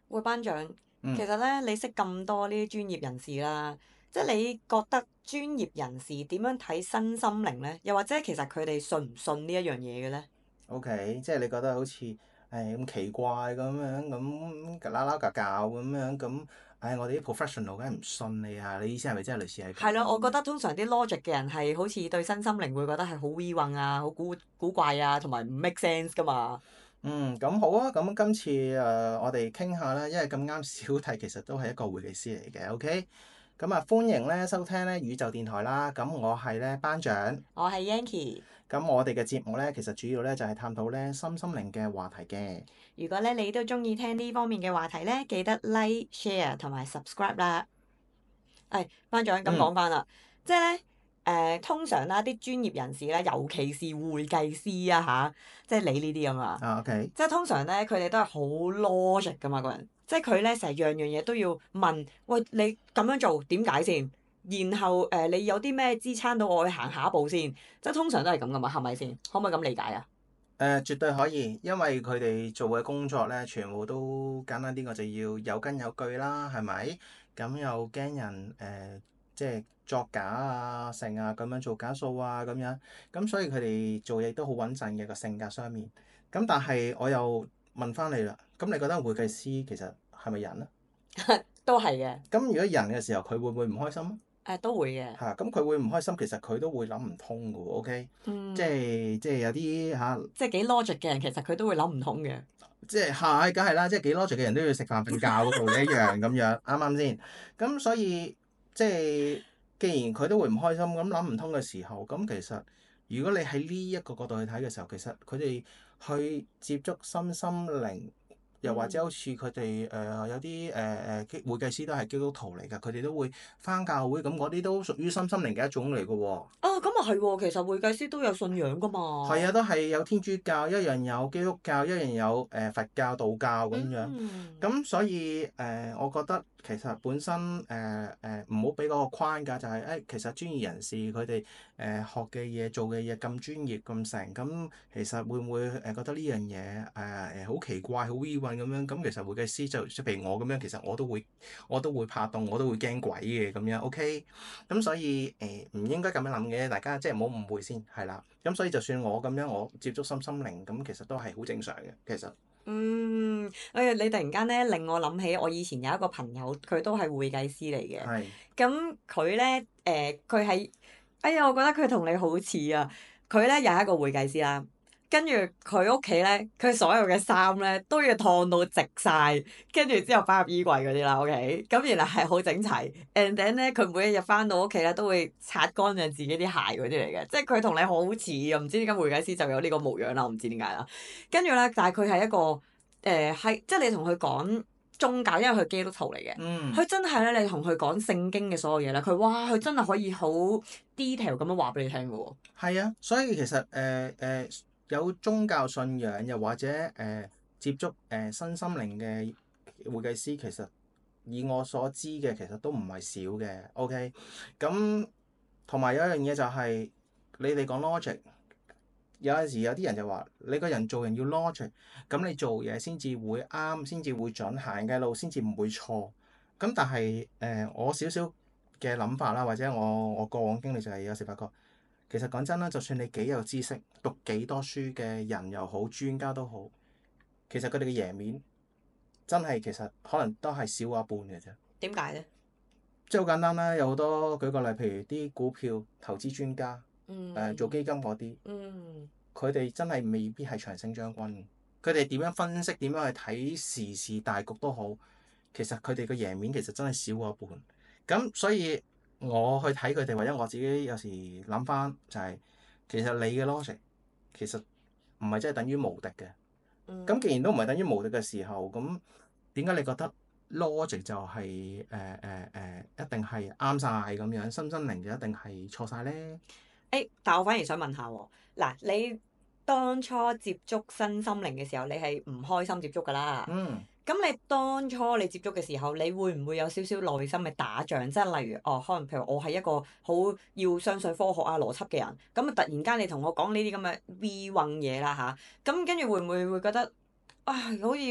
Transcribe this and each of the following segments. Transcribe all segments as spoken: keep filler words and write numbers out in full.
喂，班長， 嗯其實咧，你識咁多呢啲專業人士啦，即係你覺得專業人士點樣睇身心靈咧？又或者其實佢哋信唔信呢一樣嘢嘅咧？ ，OK，即係你覺得好似誒咁奇怪咁樣咁啦啦教教咁樣咁，誒我哋啲 professional 梗係唔信你啊！你意思係咪真係類似係咁係咯，我覺樣？ 得通常啲 logic 嘅人係好似對身心靈會覺得係好 we 混啊，好古古怪啊，同埋唔 make sense 噶嘛。 嗯，咁好啊！咁今次誒、呃我哋傾下啦，因為咁啱小弟其實都係一個會計師嚟嘅，OK？咁啊歡迎咧收聽咧宇宙電台啦。咁我係咧班長。 我係 Yanky。 咁我哋嘅節目咧，其實主要咧就係探討咧身心靈嘅話題嘅。 如果咧你都中意聽呢方面嘅話題咧，記得 like、share 同埋 subscribe 啦。誒，班長咁嗯。 講翻啦，即係咧誒，通常啦啲專業人士咧，尤其是會計師啊吓，即係你呢啲咁啊， 啊，OK。 即係通常咧佢哋都係好 logic 噶嘛個人，即係佢咧成日樣樣嘢都要問，喂你咁樣做點解先？然後誒、呃、你有啲咩支撐到我去行下一步先？即係通常都係咁噶嘛，係咪先？可唔可以咁理解啊？ 誒、呃、絕對可以，因為佢哋做嘅工作咧，全部都簡單啲，我就要有根有據啦，係咪？咁又驚人誒、呃，即係作假啊、成啊咁樣做假數啊咁樣，咁所以佢哋做嘢都好穩陣嘅個性格上面。咁但係我又問翻你啦，咁你覺得會計師其實係咪人啊？ 都係嘅， 咁如果人嘅時候，佢會唔會唔開心啊？ 誒都會嘅， 嚇，咁佢會唔開心，其實佢都會諗唔通嘅喎，OK？即嗯， 係即係有啲嚇。 即係幾 logic 嘅人，其實佢都會諗唔通嘅。 即係係，梗係啦，即係幾 logic 嘅人都要食飯瞓覺嗰度一樣咁樣，啱唔啱先？咁所以即係既然佢都會唔開心，咁諗唔通嘅時候，咁其實如果你喺呢一個角度去睇嘅時候，其實佢哋去接觸身心靈，又或者好似佢哋誒有啲誒誒基會計師都係基督徒嚟㗎，佢哋都會返教會，咁嗰啲都屬於身心靈嘅一種嚟㗎喎。 啊，咁啊係喎，其實會計師都有信仰噶嘛。 係啊，都係有天主教，一樣有基督教，一樣有誒、呃、佛教、道教咁樣。 嗯， 咁所以誒、呃，我覺得其實本身誒誒唔好俾嗰個框架，就係、是、誒、哎、其實專業人士佢哋誒學嘅嘢、做嘅嘢咁專業咁成，咁其實會唔會誒覺得呢樣嘢誒誒好奇怪、好 we 運咁樣？咁其實會計師就即譬如我咁樣，其實我都會我都會怕凍，我都會驚鬼嘅咁樣。OK，咁所以誒唔、呃、應該咁樣諗嘅，大家即係唔好誤會先，係啦。咁所以就算我咁樣，我接觸身心靈咁，其實都係好正常嘅。其實， 嗯，哎呀，你突然間咧令我諗起我以前有一個朋友，佢都係會計師嚟嘅。 係咁佢咧誒，佢係，哎呀，我覺得佢同你好似啊。佢咧又係一個會計師啦。跟住佢屋企咧，佢所有嘅衫咧都要燙到直晒，跟住之後擺入衣櫃嗰啲啦。OK，咁原來係好整齊。and then 咧，佢每一日翻到屋企咧都會擦乾淨自己啲鞋嗰啲嚟嘅，即係佢同你好似啊！唔知點解會計師就有呢個模樣啦，我唔知點解啦。跟住咧，但係佢係一個誒係、即係你同佢講宗教，因為佢係基督徒嚟嘅， 嗯佢真係咧，你同佢講聖經嘅所有嘢咧，佢哇，佢真係可以好 detail 咁樣話俾你聽嘅喎。 係啊，所以其實誒誒、呃呃、有宗教信仰，又或者誒、呃、接觸誒、呃、身心靈嘅會計師，其實以我所知嘅，其實都唔係少嘅。OK，咁同埋有一樣嘢就係、是、你哋講 logic。有陣時有啲人就話：你個人做人要 logic，咁你做嘢先至會啱，先至會準，行嘅路先至唔會錯。咁但係誒、呃，我少少嘅諗法啦，或者我我過往經歷就係有時發覺，其實講真啦，就算你幾有知識，讀幾多書嘅人又好，專家都好，其實佢哋嘅贏面真係其實可能都係少過一半嘅啫。 點解咧？ 即係好簡單啦，有好多舉個例，譬如啲股票投資專家，誒、 嗯呃、做基金嗰啲。 嗯。 佢哋真係未必係長勝將軍，佢哋點樣分析、點樣去睇時事大局都好，其實佢哋嘅贏面其實真係少過一半。咁所以我去睇佢哋，或者我自己有時諗翻就係、是，其實你嘅 logic 其實唔係真係等於無敵嘅。咁、 嗯。 既然都唔係等於無敵嘅時候，咁點解你覺得 logic 就係誒誒誒一定係啱晒咁樣，身心靈就一定係錯晒咧？ 誒，但我反而想問下喎，嗱，你當初接觸身心靈嘅時候，你係唔開心接觸㗎啦。 嗯。 咁你當初你接觸嘅時候，你會唔會有少少內心嘅打仗？即係例如，哦，可能譬如我係一個好要相信科學啊、邏輯嘅人，咁啊突然間你同我講呢啲咁嘅 V 運嘢啦吓，咁跟住會唔會會覺得，唉，好似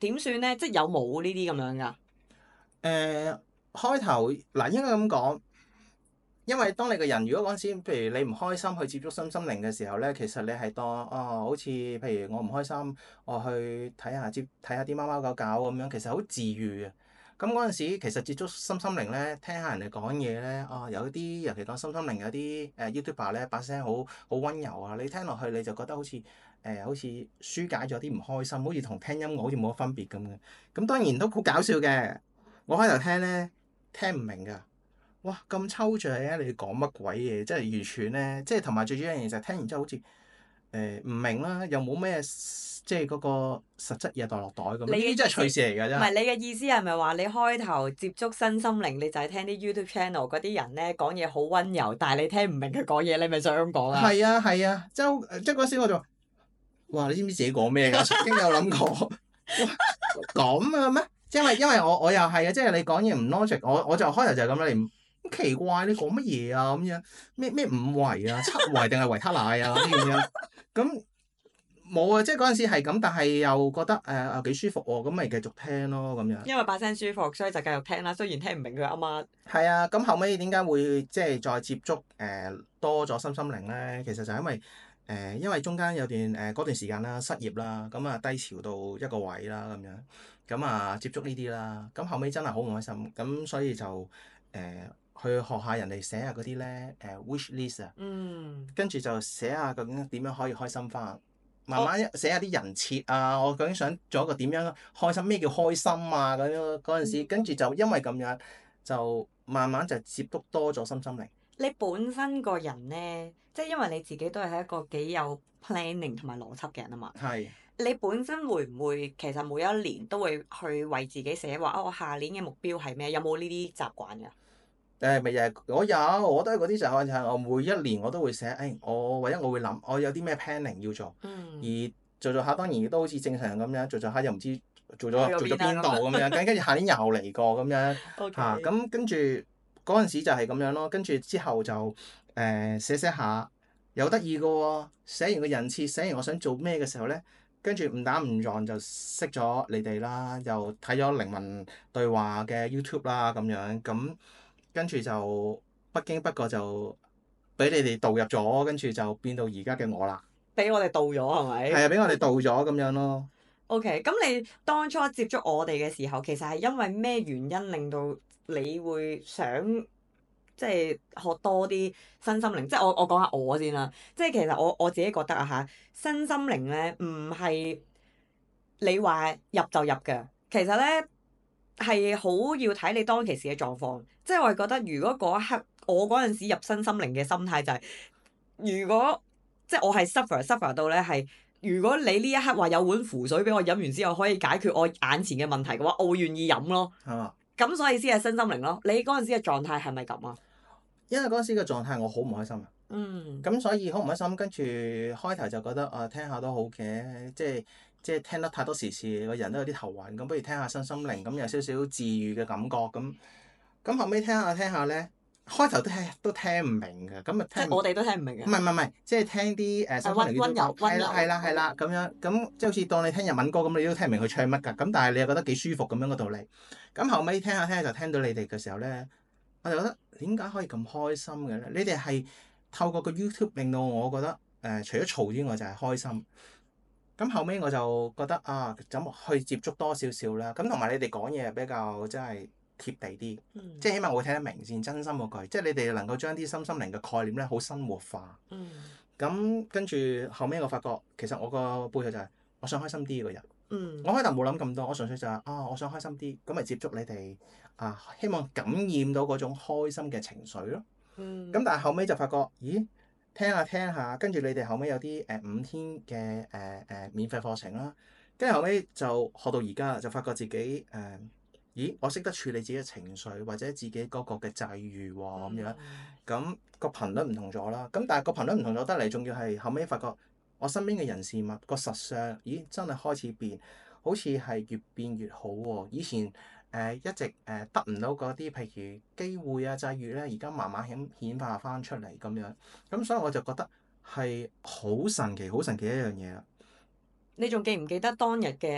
點算咧？即係有冇呢啲咁樣㗎？ 誒、呃、開頭嗱應該咁講。因為當你個人如果嗰陣時，譬如你唔開心去接觸身心靈嘅時候咧，其實你係當哦，好似譬如我唔開心，我去睇下接睇下啲貓貓狗狗咁樣，其實好治愈嘅。咁嗰陣時其實接觸身心靈咧，聽下人哋講嘢咧，哦有啲尤其講身心靈有啲誒 YouTuber 咧把聲好好溫柔啊，你聽落去你就覺得好似誒、呃、好似舒解咗啲唔開心，好似同聽音樂好似冇乜分別咁嘅。咁當然都好搞笑嘅，我開頭聽咧聽唔明㗎。哇！咁抽象嘅，你講乜鬼嘢？即係完全咧，即係同埋最主要一樣嘢就係聽完之後好似誒唔明啦，又冇咩即係嗰個實質嘢袋落袋咁。呢啲真係趣事嚟㗎，真係。 唔係，你嘅意思係咪話你開頭接觸身心靈，你就係聽啲 YouTube channel 嗰啲人咧講嘢好溫柔，但係你聽唔明佢講嘢，你咪想咁講啊？ 係啊係啊，即係即係嗰時我就話：哇！你知唔知自己講咩㗎？曾經有諗過，哇咁嘅咩？因為因為我我又係啊，即係你講嘢唔 logic，我我就開頭就係咁啦，你唔。咁奇怪，你講乜嘢啊？咁樣咩咩五維啊、七維定係維他奶啊啲咁樣，咁冇啊！即係嗰陣時係咁，但係又覺得誒啊幾舒服喎，咁咪繼續聽咯咁樣。 因為把聲舒服，所以就繼續聽啦。雖然聽唔明佢啱啱。 係啊，咁後尾點解會即係再接觸誒、呃、多咗身心靈咧？其實就係因為誒、呃，因為中間有段誒嗰、呃、段時間啦，失業啦，咁啊低潮到一個位啦咁樣，咁啊接觸呢啲啦，咁後尾真係好唔開心，咁所以就誒。呃去學下人哋寫下嗰啲咧誒 wish list 啊， 嗯， 跟住就寫下究竟點樣可以開心翻，慢慢寫下啲人設啊，我究竟想做一個點樣開心，咩叫開心啊咁樣嗰陣時，跟住就因為咁樣就慢慢就接觸多咗身心靈。 你本身個人咧，即係因為你自己都係一個幾有 planning 同埋邏輯嘅人啊嘛。 係。 你本身會唔會其實每一年都會去為自己寫話啊？我下年嘅目標係咩？有冇呢啲習慣㗎？ 誒咪又係我有，我都係嗰啲習慣，就係我每一年我都會寫，誒、哎、我或者我會諗我有啲咩 planning 要做， 嗯、 而做做下當然亦都好似正常人咁樣做做下又唔知做咗做咗邊度啊咁樣，跟跟住下年又嚟過咁樣 OK 嚇，咁跟住嗰陣時就係咁樣咯，跟住之後就誒、呃、寫寫下，有得意嘅喎，寫完個人設，寫完我想做咩嘅時候咧，跟住誤打誤撞就識咗你哋啦，又睇咗靈魂對話嘅 YouTube 啦咁樣咁。跟住就不經不覺就俾你哋導入咗，跟住就變到而家嘅我啦。 俾我哋到咗係咪？ 係啊，俾我哋導咗咁樣咯。 OK，咁你當初接觸我哋嘅時候，其實係因為咩原因令到你會想即係學多啲身心靈？即係我我講下我先啦。即係其實我我自己覺得啊嚇，身心靈咧唔係你話入就入嘅，其實咧係好要睇你當其時嘅狀況。即係我係覺得，如果嗰一刻我嗰陣時入身心靈嘅心態就係、是，如果即係我係 suffer suffer 到咧係。如果你呢一刻話有碗符水俾我飲完之後可以解決我眼前嘅問題嘅話，我會願意飲咯。 啊， 咁所以先係身心靈咯。你嗰陣時嘅狀態係咪咁啊？ 因為嗰陣時嘅狀態我好唔開心啊。 嗯。 咁所以好唔開心，跟住開頭就覺得啊聽下都好嘅，即係即係聽得太多時事，個人都有啲頭暈，咁不如聽下身心靈，咁有少少治愈嘅感覺咁。咁後尾聽下聽下咧。開頭都係都聽唔明嘅，咁啊聽即係我哋都聽唔明嘅。 唔係唔係唔係，即係聽啲誒身心靈嘅歌，係啦係啦係啦咁樣，咁即係好似當你聽日文歌咁，你都聽唔明佢唱乜㗎，咁但係你又覺得幾舒服咁樣個道理。咁後尾聽下聽下就聽到你哋嘅時候咧，我就覺得點解可以咁開心嘅咧？你哋係透過個 YouTube 令到我覺得誒、呃，除咗嘈之外就係開心。咁後尾我就覺得啊，咁去接觸多少少啦。咁同埋你哋講嘢比較真係貼地啲， 嗯、 即係起碼我會聽得明先，真心嗰句。即係你哋能夠將啲身心靈嘅概念咧，好生活化。咁、嗯、跟住後尾我發覺，其實我個背後就係、是、我想開心啲嘅人。嗯、我開頭冇諗咁多，我純粹就係、是、啊，我想開心啲，咁咪接觸你哋啊，希望感染到嗰種開心嘅情緒咯。咁、嗯、但係後尾就發覺，咦？聽下聽下，跟住你哋後尾有啲誒、呃、五天嘅誒誒免費課程啦，跟住後尾就學到而家就發覺自己誒。呃咦，我識得處理自己嘅情緒，或者自己嗰個嘅際遇喎，咁樣，咁個頻率唔同咗啦。咁但係個頻率唔同咗得嚟，仲要係後尾發覺我身邊嘅人事物個實相，咦，真係開始變，好似係越變越好喎。以前誒、呃、一直誒、呃、得唔到嗰啲，譬如機會啊、際遇咧，而家慢慢顯顯化翻出嚟咁樣。咁所以我就覺得係好神奇、好神奇一樣嘢啦。 你仲記唔記得當日嘅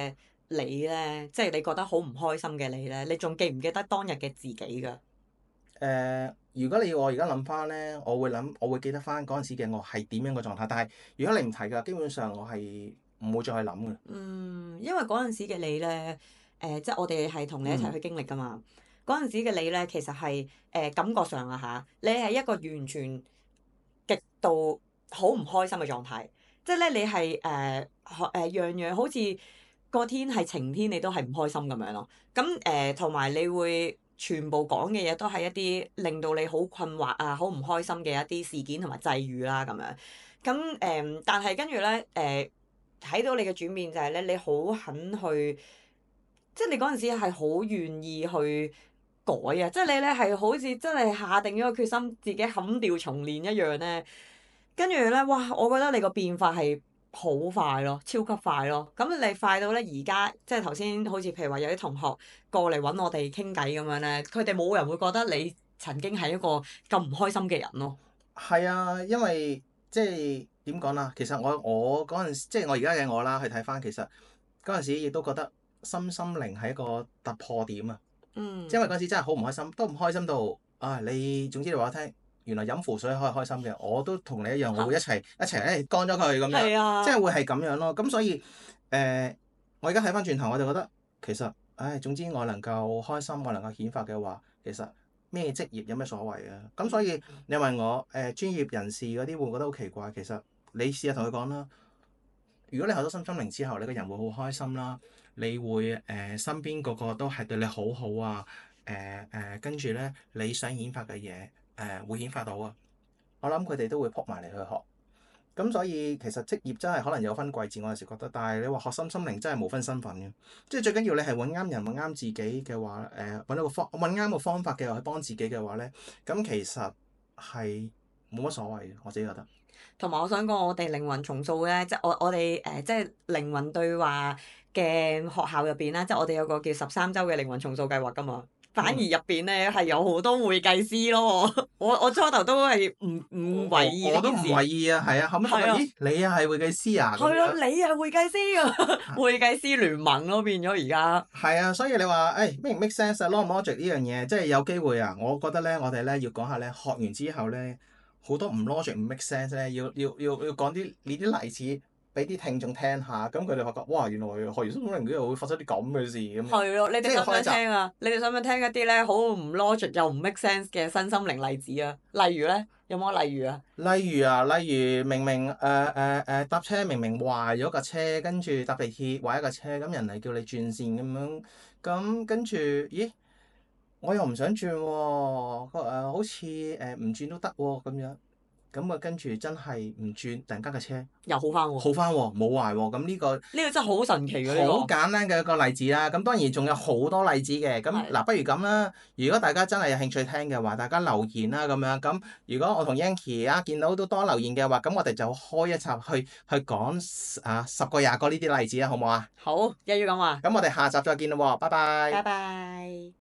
你咧，即係你覺得好唔開心嘅你咧，你仲記唔記得當日嘅自己㗎？ 誒、呃如果你要我而家諗翻咧，我會諗，我會記得翻嗰陣時嘅我係點樣嘅狀態。但係如果你唔提㗎，基本上我係唔會再去諗嘅。 嗯，因為嗰陣時嘅你咧，誒、即係我哋係同你一齊去嗯， 經歷㗎嘛。嗰陣時嘅你咧，其實係誒、感覺上啊嚇，你係一個完全極度好唔開心嘅狀態，即係咧你係誒學誒樣樣好似個天係晴天，你都係唔開心咁樣咯。咁誒同埋你會全部講嘅嘢都係一啲令到你好困惑啊、好唔開心嘅一啲事件同埋際遇啦咁樣。咁誒、但係跟住咧誒睇到你嘅轉變就係咧，你好肯去，即係你嗰陣時係好願意去改啊！即係你咧係好似真係下定咗個決心，自己砍掉重練一樣咧。跟住咧，哇！我覺得你個變化係好快咯，超級快咯。咁你快到咧，而家即係頭先好似譬如話有啲同學過嚟揾我哋傾偈咁樣咧，佢哋冇人會覺得你曾經係一個咁唔開心嘅人咯。 係啊，因為即係點講啦？其實我我嗰陣時，即係我而家嘅我啦，去睇翻其實嗰陣時亦都覺得身心靈係一個突破點啊！即嗯， 係因為嗰陣時真係好唔開心，都唔開心到啊！你總之你話我聽，原來飲符水可以開心嘅，我都同你一樣，我會一齊一齊誒乾咗佢咁樣， 係啊， 即係會係咁樣咯。咁所以誒、呃我而家睇翻轉頭，我就覺得其實唉，總之我能夠開心，我能夠顯化嘅話，其實咩職業有咩所謂啊？咁所以你問我誒、呃、專業人士嗰啲會唔會覺得好奇怪？其實你試下同佢講啦。如果你學咗身心靈之後，你個人會好開心啦，你會誒、呃、身邊個個都係對你好好啊，誒誒跟住咧你想顯化嘅嘢誒會顯化到啊，我諗佢哋都會撲埋嚟去學。咁所以其實職業真係可能有分貴賤，我有時覺得，但係你話學身心靈真係冇分身份嘅，即係最緊要你係揾啱人揾啱自己嘅話，誒揾到個方揾啱個方法嘅話去幫自己嘅話咧，咁其實係冇乜所謂嘅，我自己覺得。 同埋我想講，我哋靈魂重塑咧，即係我我哋誒、即係靈魂對話嘅學校入邊啦，即係我哋有個叫十三週嘅靈魂重塑計劃噶嘛。反而嗯。 入邊咧係有好多會計師咯，我我初頭都係唔唔為意我我都唔呢件事。 為意啊，係啊，後尾發覺， 係啊， 咦，你又係會計師啊？咁係啊， 樣你係會計師啊，會計師聯盟咯變咗而家。 係啊，所以你話誒 make 唔 make sense 啊？logic 唔 logic 呢樣嘢，即係有機會啊！我覺得咧，我哋咧要講下咧，學完之後咧，好多唔 logic 唔 make sense 咧，要要要要講啲呢啲例子俾啲聽眾聽下，咁佢哋發覺哇，原來學完心靈之後會發生啲咁嘅事咁樣。 係咯，你哋想唔想即係開一集， 聽啊？你哋想唔想聽一啲咧好唔 logic 又唔 make sense 嘅身心靈例子啊？例如咧，有冇例如啊？ 例如啊，例如明明誒誒誒搭車明明壞咗架車，跟住搭地鐵壞一架車，咁人哋叫你轉線咁樣，咁跟住咦？我又唔想轉喎、哦，誒、呃、好似誒唔轉都得喎咁樣，咁啊跟住真係唔轉，突然間架車又好翻喎， 好翻喎，冇壞喎，咁呢個呢個真係好神奇嘅呢好個。 簡單嘅一個例子啦。咁當然仲有好多例子嘅，咁係嗱不如咁啦，如果大家真係有興趣聽嘅話，大家留言啦咁樣。咁如果我同 Yanky 啊見到都多留言嘅話，咁我哋就開一集去去講啊十個廿個呢啲例子啊，好唔好啊？ 好，一於咁話， 咁我哋下集再見啦喎，拜拜。 拜拜。